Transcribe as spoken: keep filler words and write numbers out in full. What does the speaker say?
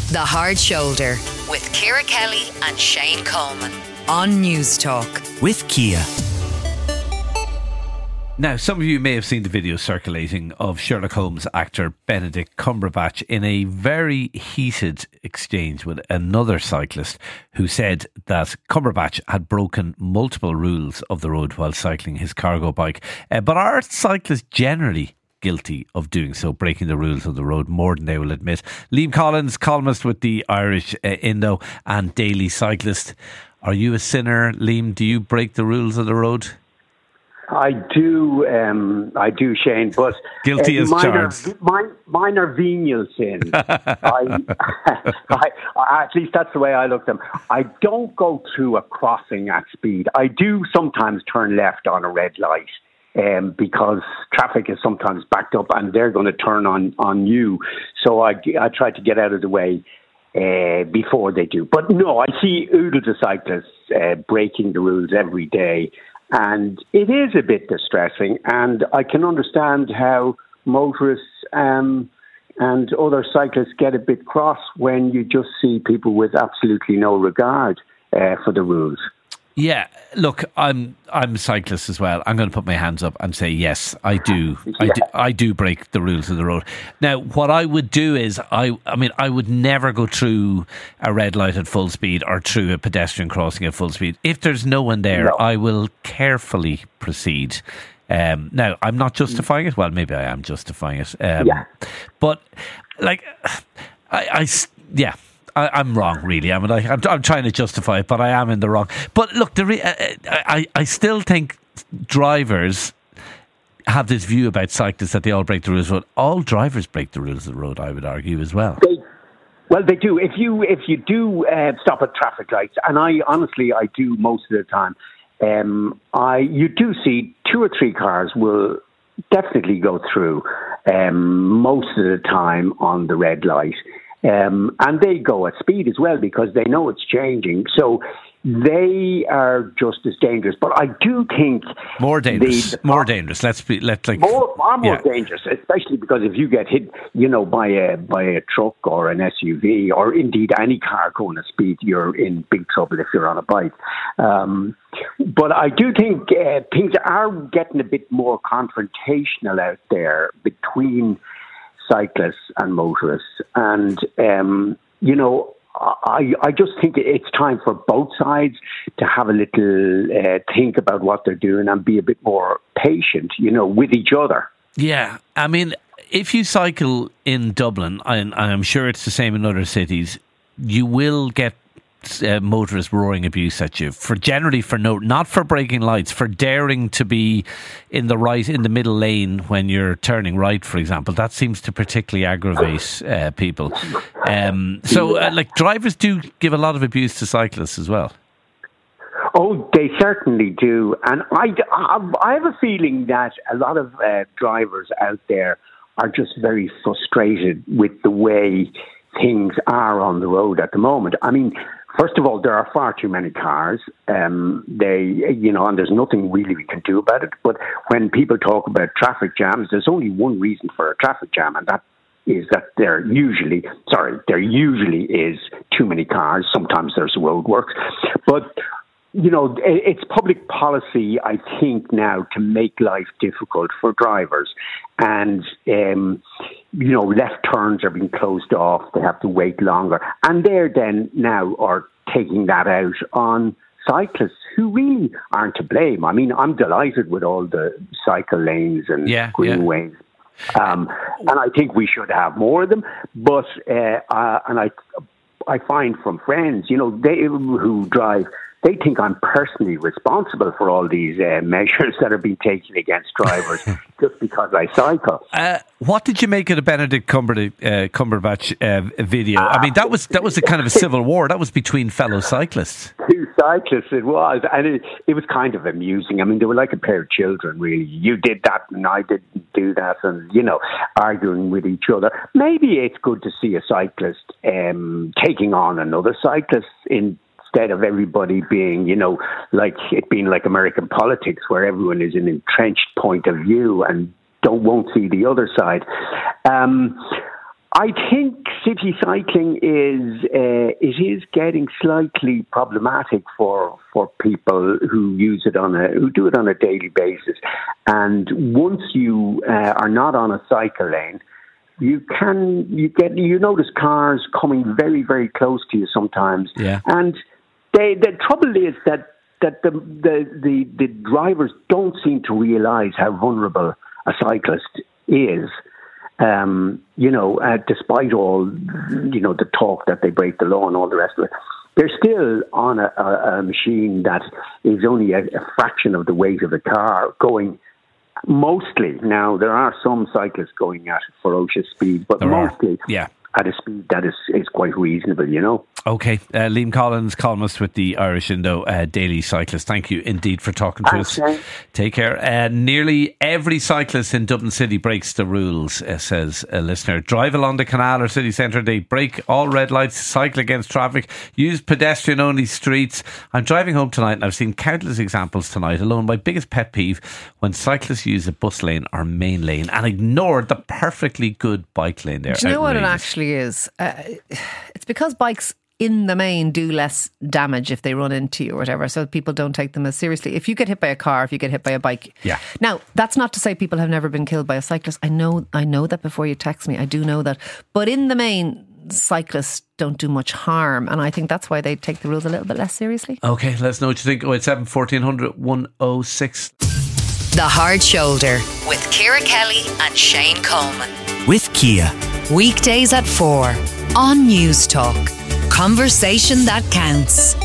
The Hard Shoulder with Ciara Kelly and Shane Coleman on News Talk with Kia. Now, some of you may have seen the video circulating of Sherlock Holmes actor Benedict Cumberbatch in a very heated exchange with another cyclist who said that Cumberbatch had broken multiple rules of the road while cycling his cargo bike. Uh, but are cyclists generally guilty of doing so, breaking the rules of the road more than they will admit? Liam Collins, columnist with the Irish uh, Indo and Daily Cyclist. Are you a sinner, Liam? Do you break the rules of the road? I do, um, I do, Shane, but guilty uh, as charged. Are, mine, mine are venial sins. I, I, I, at least that's the way I look at them. I don't go through a crossing at speed. I do sometimes turn left on a red light um, because traffic is sometimes backed up and they're going to turn on, on you. So I, I try to get out of the way uh, before they do. But no, I see oodles of cyclists uh, breaking the rules every day. And it is a bit distressing, and I can understand how motorists um, and other cyclists get a bit cross when you just see people with absolutely no regard uh, for the rules. Yeah, look, I'm I'm a cyclist as well. I'm going to put my hands up and say yes, I do. Yeah. I do. I do break the rules of the road. Now, what I would do is, I I mean, I would never go through a red light at full speed or through a pedestrian crossing at full speed. If there's no one there, no. I will carefully proceed. Um, now, I'm not justifying it. Well, maybe I am justifying it. Um, yeah. But, like, I, I yeah. I, I'm wrong, really. I mean, I, I'm, I'm trying to justify it, but I am in the wrong. But look, the re- I, I, I still think drivers have this view about cyclists that they all break the rules of the road. All drivers break the rules of the road, I would argue, as well. They, well, they do. If you if you do uh, stop at traffic lights, and I honestly I do most of the time, um, I you do see two or three cars will definitely go through um, most of the time on the red light. Um, and they go at speed as well because they know it's changing. So they are just as dangerous. But I do think more dangerous. The, the, more dangerous. Let's be. Let's like more, far more yeah. dangerous, especially because if you get hit, you know, by a by a truck or an S U V or indeed any car going at speed, you're in big trouble if you're on a bike. Um, but I do think uh, things are getting a bit more confrontational out there between cyclists and motorists, and um, you know, I I just think it's time for both sides to have a little uh, think about what they're doing and be a bit more patient, you know, with each other. Yeah, I mean, if you cycle in Dublin, and I'm sure it's the same in other cities, you will get Uh, motorists roaring abuse at you for generally for no, not for breaking lights, for daring to be in the right, in the middle lane when you're turning right, for example. That seems to particularly aggravate uh, people. Um, so, uh, like, drivers do give a lot of abuse to cyclists as well. Oh, they certainly do, and I, I have a feeling that a lot of uh, drivers out there are just very frustrated with the way things are on the road at the moment. I mean, first of all, there are far too many cars. Um, they, you know, and there's nothing really we can do about it. But when people talk about traffic jams, there's only one reason for a traffic jam, and that is that there usually, sorry, there usually is too many cars. Sometimes there's roadworks, but you know, it's public policy, I think, now to make life difficult for drivers. And, um, you know, left turns are being closed off. They have to wait longer. And they're then now are taking that out on cyclists who really aren't to blame. I mean, I'm delighted with all the cycle lanes and yeah, greenways. Yeah. Um, and I think we should have more of them. But, uh, uh, and I, I find from friends, you know, they who drive, they think I'm personally responsible for all these uh, measures that are being taken against drivers just because I cycle. Uh, what did you make of the Benedict Cumber- uh, Cumberbatch uh, video? I mean, that was that was a kind of a civil war. That was between fellow cyclists. Two cyclists, it was. And it, it was kind of amusing. I mean, they were like a pair of children, really. You did that and I didn't do that, and, you know, arguing with each other. Maybe it's good to see a cyclist um, taking on another cyclist in instead of everybody being, you know, like it being like American politics where everyone is an entrenched point of view and don't won't see the other side. Um, I think city cycling is uh, it is getting slightly problematic for for people who use it on a who do it on a daily basis. And once you uh, are not on a cycle lane, you can you get you notice cars coming very very close to you sometimes. Yeah. And they, the trouble is that that the the, the the drivers don't seem to realise how vulnerable a cyclist is. Um, you know, uh, despite all, you know, the talk that they break the law and all the rest of it, they're still on a, a, a machine that is only a, a fraction of the weight of a car going mostly. Now, there are some cyclists going at ferocious speed, but there mostly are. Yeah. at a speed that is, is quite reasonable, you know. Okay, uh, Liam Collins, columnist with the Irish Indo uh, Daily Cyclist. Thank you indeed for talking to Thanks, us. Shane. Take care. Uh, nearly every cyclist in Dublin City breaks the rules, uh, says a listener. Drive along the canal or city centre. They break all red lights, cycle against traffic, use pedestrian-only streets. I'm driving home tonight and I've seen countless examples tonight alone. My biggest pet peeve, when cyclists use a bus lane or main lane and ignore the perfectly good bike lane there. Do you know Outrageous. what it actually is? Uh, it's because bikes in the main do less damage if they run into you or whatever, so people don't take them as seriously. If you get hit by a car, if you get hit by a bike, yeah. Now that's not to say people have never been killed by a cyclist. I know, I know that before you text me, I do know that. But in the main, cyclists don't do much harm, and I think that's why they take the rules a little bit less seriously. Okay, let us know what you think. oh eight seven, fourteen hundred, one oh six. The Hard Shoulder with Ciara Kelly and Shane Coleman. With Kia. Weekdays at four on News Talk. Conversation that counts.